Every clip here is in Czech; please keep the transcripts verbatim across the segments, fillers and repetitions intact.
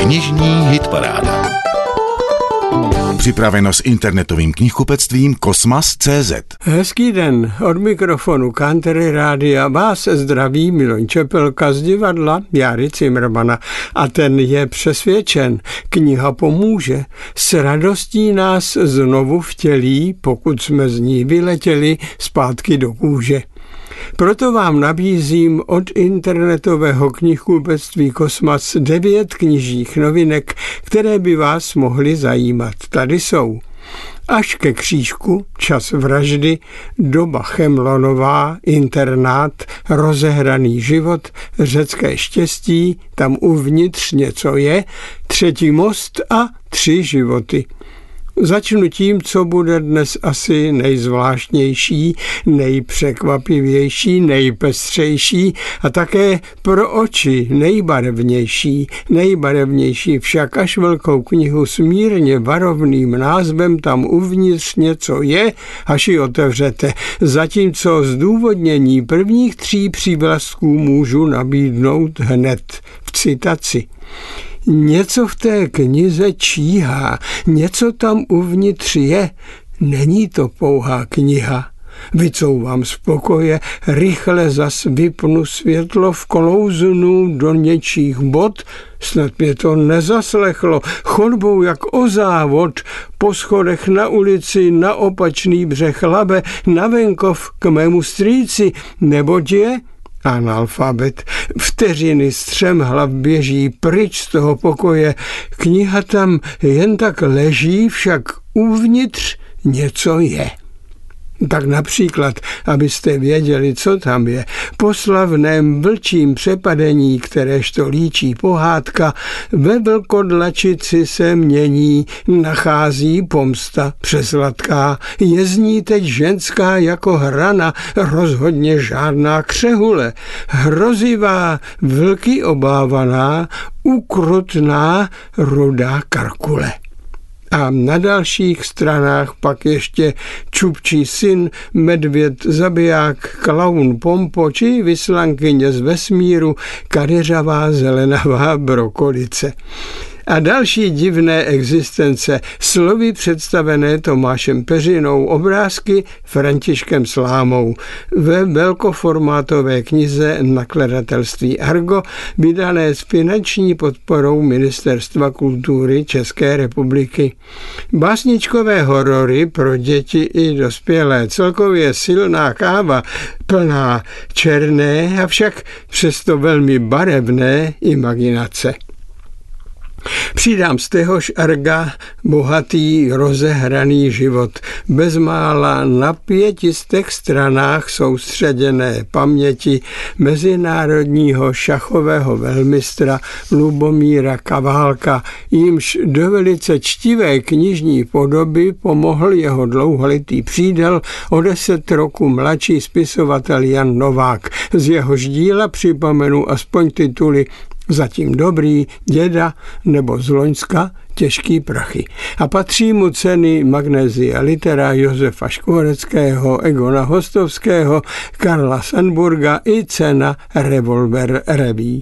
Knižní hitparáda. Připraveno s internetovým knihkupectvím Kosmas tečka cé zet. Hezký den, od mikrofonu Country Rádia vás zdraví Miloň Čepelka z divadla Járy Cimrmana a ten je přesvědčen, kniha pomůže, s radostí nás znovu vtělí, pokud jsme z ní vyletěli zpátky do kůže. Proto vám nabízím od internetového knihkupectví Kosmas devět knižních novinek, které by vás mohly zajímat. Tady jsou: Až ke křížku, Čas vraždy, Doba Chemlonová, Internát, Rozehraný život, Řecké štěstí, Tam uvnitř něco je, Třetí most a Tři životy. Začnu tím, co bude dnes asi nejzvláštnější, nejpřekvapivější, nejpestřejší a také pro oči nejbarevnější. Nejbarevnější však až velkou knihu s mírně varovným názvem Tam uvnitř něco je, až ji otevřete. Zatímco zdůvodnění prvních tří přívlastků můžu nabídnout hned v citaci. Něco v té knize číhá, něco tam uvnitř je, není to pouhá kniha. Vycouvám z pokoje, rychle zas vypnu světlo, vklouznu do něčích bod, snad mě to nezaslechlo, chodbou jak o závod, po schodech na ulici, na opačný břeh Labe, na venkov k mému strýci, neboť je analfabet. Vteřiny střemhlav běží pryč z toho pokoje. Kniha tam jen tak leží, však uvnitř něco je. Tak například, abyste věděli, co tam je, po slavném vlčím přepadení, kteréžto líčí pohádka, ve vlkodlačici se mění, nachází pomsta přesladká, je z ní teď ženská jako hrana, rozhodně žádná křehule, hrozivá, vlky obávaná, ukrutná, rudá karkule. A na dalších stranách pak ještě Čupčí syn, Medvěd zabiják, Klaun Pompo či Vyslankyně z vesmíru, Kadeřavá zelenavá brokolice. A další divné existence, slovy představené Tomášem Peřinou, obrázky Františkem Slámou. Ve velkoformátové knize nakladatelství Argo, vydané s finanční podporou Ministerstva kultury České republiky. Básničkové horory pro děti i dospělé, celkově silná káva, plná černé, avšak přesto velmi barevné imaginace. Přidám z téhož Arga bohatý rozehraný život, bezmála na pětistech stranách soustředěné paměti mezinárodního šachového velmistra Lubomíra Kaválka, jímž do velice čtivé knižní podoby pomohl jeho dlouholetý přítel, o deset roku mladší spisovatel Jan Novák. Z jehož díla připomenu aspoň tituly Zatím dobrý, Děda nebo z Loňska Těžký prachy. A patří mu ceny Magnesia Litera, Josefa Škvoreckého, Egona Hostovského, Karla Sandburga i cena Revolver Revue.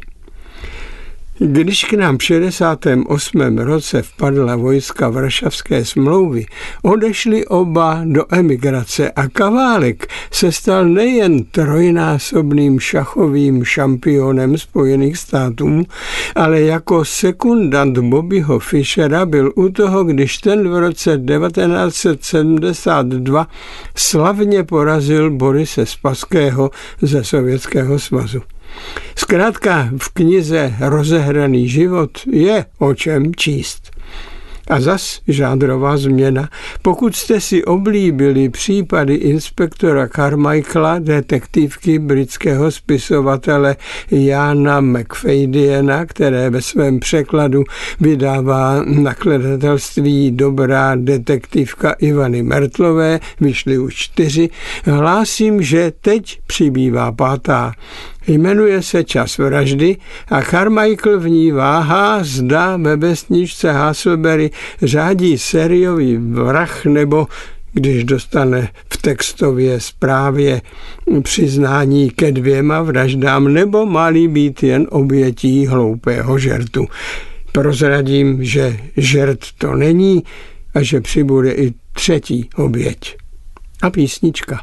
Když k nám v šedesátém osmém roce vpadla vojska Varšavské smlouvy, odešli oba do emigrace a Kaválek se stal nejen trojnásobným šachovým šampionem Spojených států, ale jako sekundant Bobbyho Fischera byl u toho, když ten v roce devatenáct set sedmdesát dva slavně porazil Borise Spaského ze Sovětského svazu. Zkrátka v knize Rozehraný život je o čem číst. A zas žánrová změna. Pokud jste si oblíbili případy inspektora Carmichaela, detektivky britského spisovatele Jana McFadena, které ve svém překladu vydává nakladatelství Dobrá detektivka Ivany Mertlové, vyšly už čtyři, hlásím, že teď přibývá pátá. Jmenuje se Čas vraždy a Carmichael v ní váhá, zda ve vesničce Hasselberry řádí sériový vrah nebo, když dostane v textově zprávě přiznání ke dvěma vraždám, nebo má-li být jen obětí hloupého žertu. Prozradím, že žert to není a že přibude i třetí oběť. A písnička.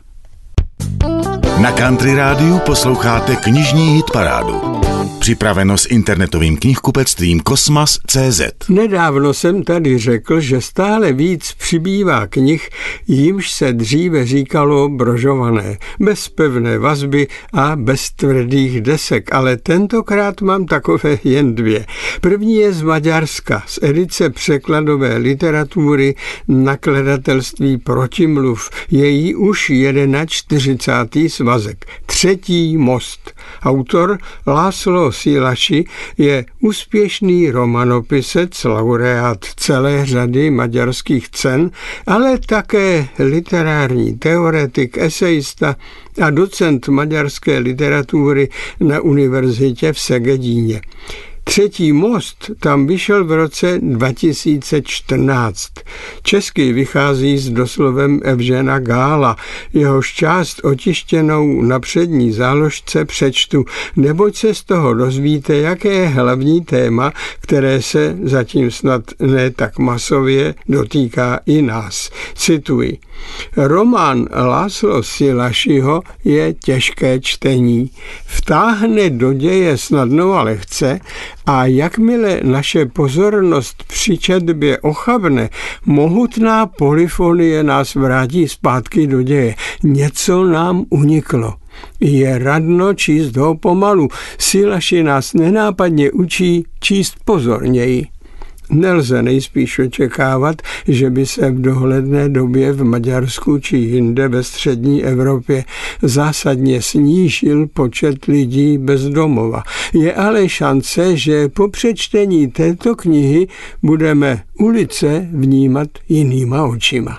Na Country Rádiu posloucháte knižní hitparádu. Připraveno s internetovým knihkupectvím Kosmas tečka cé zet. Nedávno jsem tady řekl, že stále víc přibývá knih, jimž se dříve říkalo brožované, bez pevné vazby a bez tvrdých desek, ale tentokrát mám takové jen dvě. První je z Maďarska, z edice překladové literatury nakladatelství Protimluv. Její už čtyřicátý svazek. Třetí most. Autor László Szilassi je úspěšný romanopisec, laureát celé řady maďarských cen, ale také literární teoretik, esejista a docent maďarské literatury na univerzitě v Segedíně. Třetí most tam vyšel v roce dva tisíce čtrnáct. Česky vychází s doslovem Evžena Gála. Jehož část otištěnou na přední záložce přečtu, neboť se z toho dozvíte, jaké je hlavní téma, které se zatím snad ne tak masově dotýká i nás. Cituji. Román László Szilassiho je těžké čtení. Vtáhne do děje snadno a lehce, a jakmile naše pozornost při četbě ochabne, mohutná polyfonie nás vrátí zpátky do děje. Něco nám uniklo. Je radno číst ho pomalu. Szilassi nás nenápadně učí číst pozorněji. Nelze nejspíš očekávat, že by se v dohledné době v Maďarsku či jinde ve střední Evropě zásadně snížil počet lidí bez domova. Je ale šance, že po přečtení této knihy budeme ulice vnímat jinýma očima.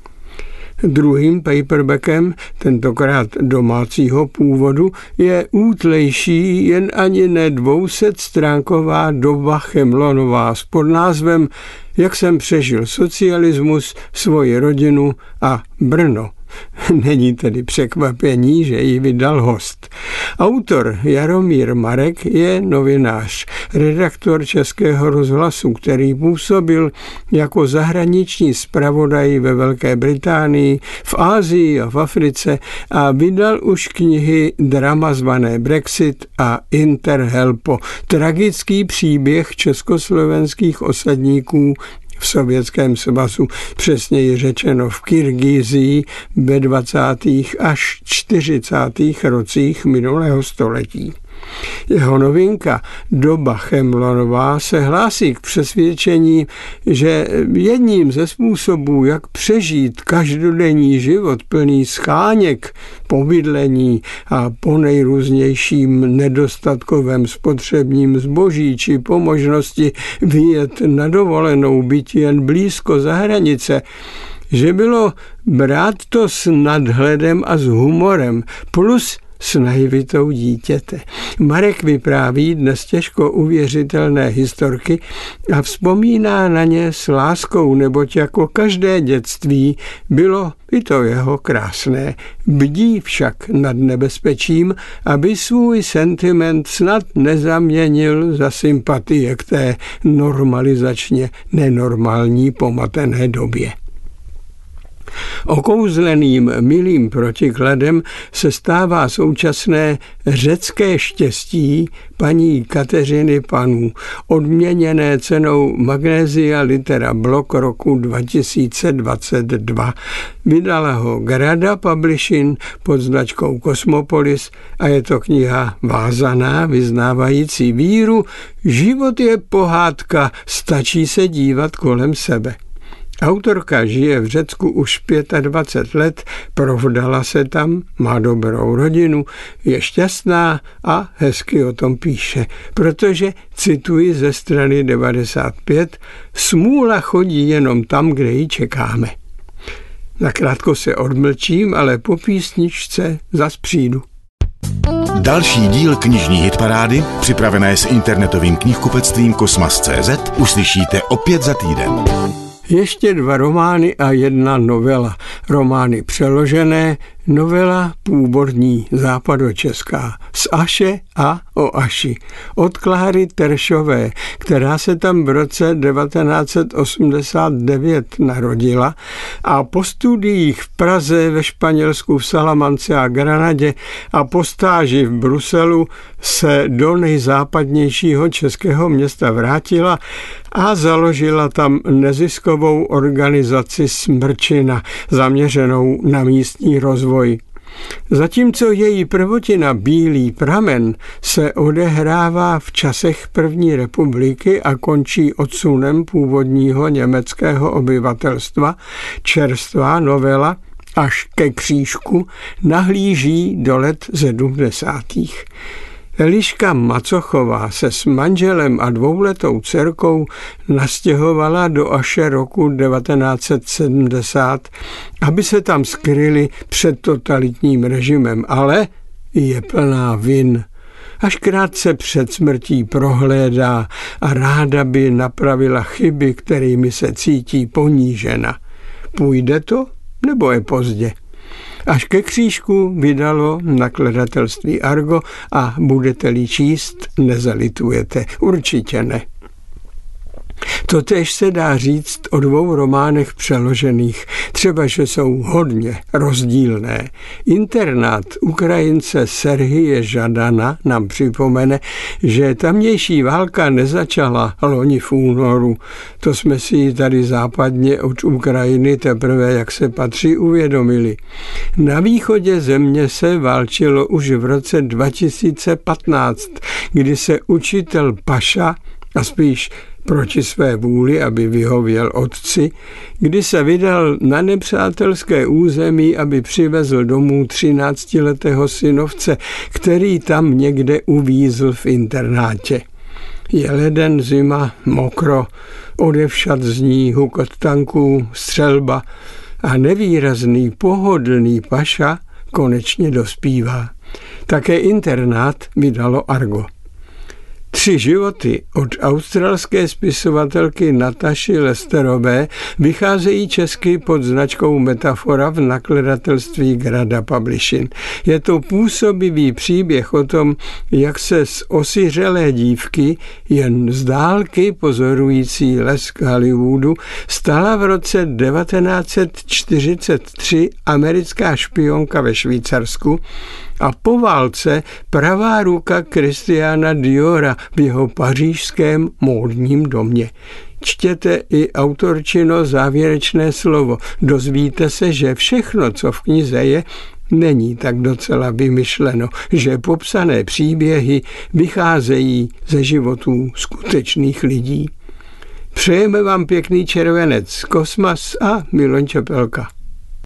Druhým paperbackem, tentokrát domácího původu, je útlejší, jen ani ne dvousetstránková doba Chemlonová s podnázvem Jak jsem přežil socialismus, svoji rodinu a Brno. Není tedy překvapení, že ji vydal host. Autor Jaromír Marek je novinář, redaktor Českého rozhlasu, který působil jako zahraniční zpravodaj ve Velké Británii, v Asii a v Africe a vydal už knihy Drama zvané Brexit a Interhelpo, tragický příběh československých osadníků v Sovětském svazu, přesněji řečeno v Kyrgyzii ve dvacátých až čtyřicátých rocích minulého století. Jeho novinka Doba Chemlonová se hlásí k přesvědčení, že jedním ze způsobů, jak přežít každodenní život plný scháněk, pobydlení a po nejrůznějším nedostatkovém spotřebním zboží či po možnosti vyjet na dovolenou, byť jen blízko za hranice, že bylo brát to s nadhledem a s humorem, plus s naivitou dítěte. Marek vypráví dnes těžko uvěřitelné historky a vzpomíná na ně s láskou, neboť jako každé dětství bylo i to jeho krásné. Bdí však nad nebezpečím, aby svůj sentiment snad nezaměnil za sympatie k té normalizačně nenormální pomatené době. Okouzleným milým protikladem se stává současné řecké štěstí paní Kateřiny Panů, odměněné cenou Magnesia Litera Blok roku dva tisíce dvacet dva. Vydala ho Grada Publishing pod značkou Cosmopolis a je to kniha vázaná, vyznávající víru. Život je pohádka, stačí se dívat kolem sebe. Autorka žije v Řecku už dvacet pět let, provdala se tam, má dobrou rodinu, je šťastná a hezky o tom píše, protože, cituji ze strany devadesát pět, smůla chodí jenom tam, kde ji čekáme. Nakrátko se odmlčím, ale po písničce zas přijdu. Další díl knižní hitparády, připravené s internetovým knihkupectvím Kosmas tečka cé zet, uslyšíte opět za týden. Ještě dva romány a jedna novela. Romány přeložené, Novela původní západočeská z Aše a o Aši od Kláry Teršové, která se tam v roce devatenáct set osmdesát devět narodila a po studiích v Praze, ve Španělsku, v Salamance a Granadě a po stáži v Bruselu se do nejzápadnějšího českého města vrátila a založila tam neziskovou organizaci Smrčina, zaměřenou na místní rozvoj. Zatímco její prvotina Bílý pramen se odehrává v časech první republiky a končí odsunem původního německého obyvatelstva, čerstvá novela Až ke křížku nahlíží do let sedmdesátých. Eliška Macochová se s manželem a dvouletou dcerkou nastěhovala do Aše roku devatenáct set sedmdesát, aby se tam skryli před totalitním režimem, ale je plná vin. Až krátce před smrtí prohlédá a ráda by napravila chyby, kterými se cítí ponížena. Půjde to, nebo je pozdě? Až ke křížku vydalo nakladatelství Argo a budete-li číst, nezalitujete. Určitě ne. Totéž se dá říct o dvou románech přeložených, třeba že jsou hodně rozdílné. Internát Ukrajince Serhije Žadana nám připomene, že tamnější válka nezačala loni v únoru. To jsme si tady západně od Ukrajiny teprve, jak se patří, uvědomili. Na východě země se válčilo už v roce dva tisíce patnáct, kdy se učitel Paša, a spíš proti své vůli, aby vyhověl otci, kdy se vydal na nepřátelské území, aby přivezl domů třináctiletého synovce, který tam někde uvízl v internátě. Je leden, zima, mokro, odevšad zní hukot tanků, střelba a nevýrazný, pohodlný Paša konečně dospívá. Také internát vydalo Argo. Tři životy od australské spisovatelky Nataši Lesterové vycházejí česky pod značkou Metafora v nakladatelství Grada Publishing. Je to působivý příběh o tom, jak se z osiřelé dívky, jen z dálky pozorující lesk Hollywoodu, stala v roce devatenáct set čtyřicet tři americká špionka ve Švýcarsku a po válce pravá ruka Christiana Diora v jeho pařížském módním domě. Čtěte i autorčino závěrečné slovo. Dozvíte se, že všechno, co v knize je, není tak docela vymyšleno, že popsané příběhy vycházejí ze životů skutečných lidí. Přejeme vám pěkný červenec, Kosmas a Milan Čepelka.